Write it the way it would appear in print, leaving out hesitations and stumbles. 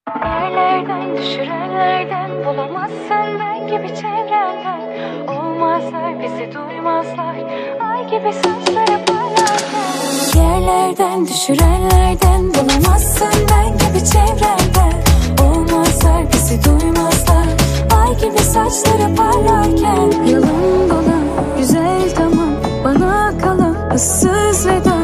Yerlerden düşürenlerden bulamazsın ben gibi çevrenden. Olmazlar bizi duymazlar ay gibi saçları parlarken. Yerlerden düşürenlerden bulamazsın ben gibi çevrenden. Olmazlar bizi duymazlar ay gibi saçları parlarken. Yalın dolan güzel tamam bana kalan ıssız veda.